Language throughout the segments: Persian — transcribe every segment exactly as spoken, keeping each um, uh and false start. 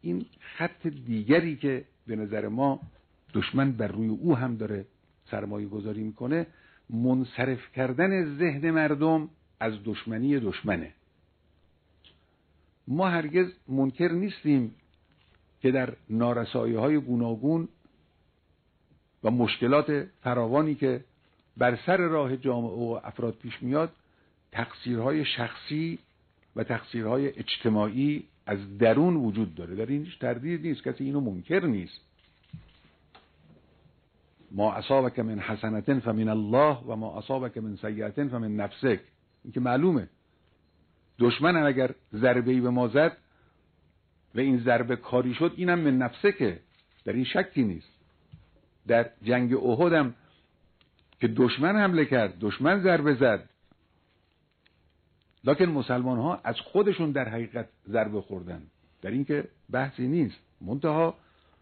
این خط دیگری که به نظر ما دشمن بر روی او هم داره سرمایه گذاری میکنه، منصرف کردن ذهن مردم از دشمنی دشمنه. ما هرگز منکر نیستیم که در نارسایی‌های گوناگون و مشکلات فراوانی که بر سر راه جامعه و افراد پیش میاد، تقصیرهای شخصی و تقصیرهای اجتماعی از درون وجود داره. در این هیچ تردید نیست، کسی اینو منکر نیست. ما اصابک من حسنة فمن الله و ما اصابک من سیئة فمن نفسک. این که معلومه. دشمن هم اگر ضربه‌ای به ما زد و این ضربه کاری شد، اینم من نفسکه، در این شکی نیست. در جنگ احد هم که دشمن حمله کرد، دشمن ضربه زد، لکن مسلمان ها از خودشون در حقیقت ضربه خوردن. در این که بحثی نیست. منتها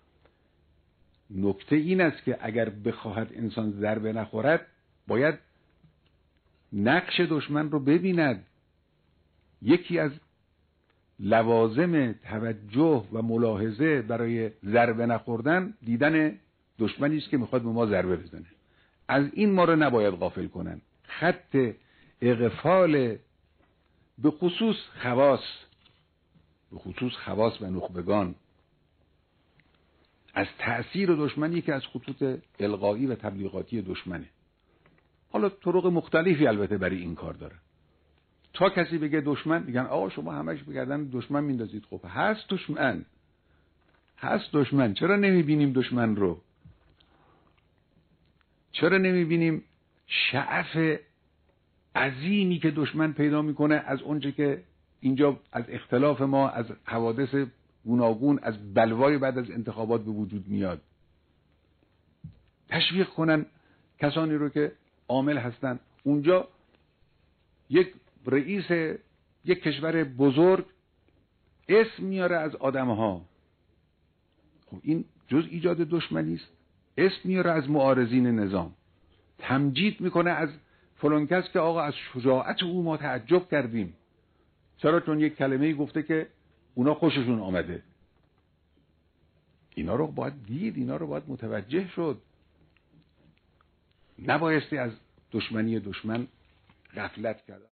نکته این است که اگر بخواهد انسان ضربه نخورد، باید نقش دشمن رو ببیند. یکی از لوازم توجه و ملاحظه برای ضربه نخوردن دیدن دشمنی است که میخواد به ما ضربه بزنه. از این ما رو نباید غافل کنن. خط اغفال به خصوص خواص به خصوص خواص و نخبگان از تأثیر دشمنی که از خطوط القایی و تبلیغاتی دشمنه. حالا طرق مختلفی البته برای این کار داره. تا کسی بگه دشمن، میگن آقا شما همش بگردن دشمن میندازید. خب هست دشمن، هست دشمن. چرا نمیبینیم دشمن رو؟ چرا نمیبینیم شعف عظیمی که دشمن پیدا میکنه از اونچه که اینجا از اختلاف ما، از حوادث گوناگون، از بلوای بعد از انتخابات به وجود میاد؟ تشویق کنن کسانی رو که عامل هستن. اونجا یک رئیس یک کشور بزرگ اسم میاره از آدمها. خب این جز ایجاد دشمنی است. اسم میاره از معارضین نظام، تمجید میکنه از فلان کس که آقا از شجاعت او ما تعجب کردیم. چرا؟ چون یک کلمه‌ای گفته که اونا خوششون آمده. اینا رو باید دید، اینا رو باید متوجه شد. نبایستی از دشمنی دشمن غفلت کرد.